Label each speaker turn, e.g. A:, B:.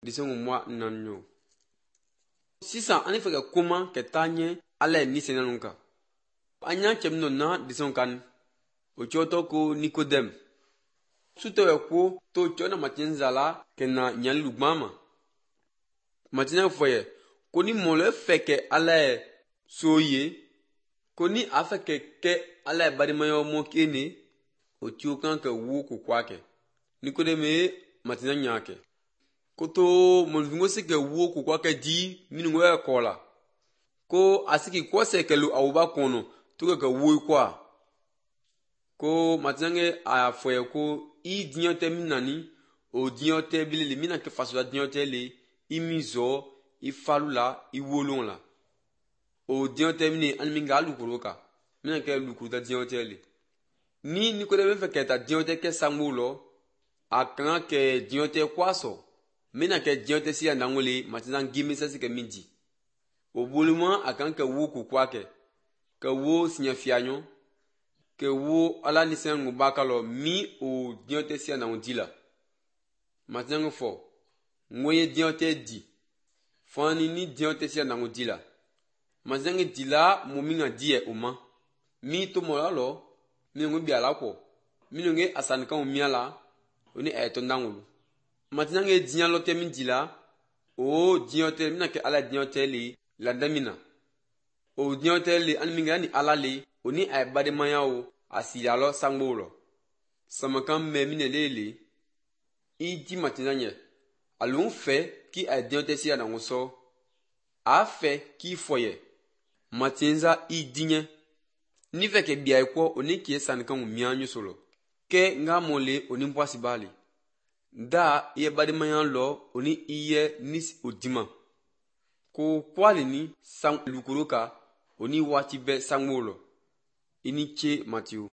A: disons moi nanyo. Si ça, en effet, comment que tanye allait ni senanunka. Anya chemno na disons kan. Ochoto ko Nicodème. Suto ko to chona matinzala ke na nyan lugmama. Matina foye. Koni mole feke allait soye. Koni afeke ke allait badimayo mo kene. Ocho kan ke wu ku kwake. Nicodème matina nyake. Koto monvingo se ke wu ku kwake di minungwe kola. Ko asiki kwa se ke lu awuba kono. Tuke ke wu kwa. Ko matinange a foye ko I dinyote minani o dinyote bilili mina ke fasola dinyote le I mizo I falula I wolon la o dinyote mini animinga lukuroka mina ke lukuruta dinyote le ni Nicodème fe ke ta dinyote ke sangulo a kan ke dinyote kwaso mina ke dinyote si andangole matinang gimi sa si ke midi o boluma a kan ke wo ku kwake ke wo signifianyo ke wo ala nisen ngubakalo mi o dionte si na ondila matengo fo ngoye dionte di fani ni dionte si na ondila mazengi dila mominga die uma mi to molalo mi ngo biala ko mi nge asanka o miala oni eto ndangulu matengo dinya lote mi dila o dionte mina ke ala dionte li landamina o dionte li anminga ni ala li oni ay bade mayao asiyalo sangbolo samakan memine lele I di matinanye alun fe ki a dionte si na ngoso a fe ki foye matinza I dinye ni fe ke bia ko oni ki sankan mianyu solo ke nga mole oni mpwasi bali da ye bade mayan lo oni iye nis odima ko kwali ni sang lukuruka oni wati be sangbolo ini che Matthew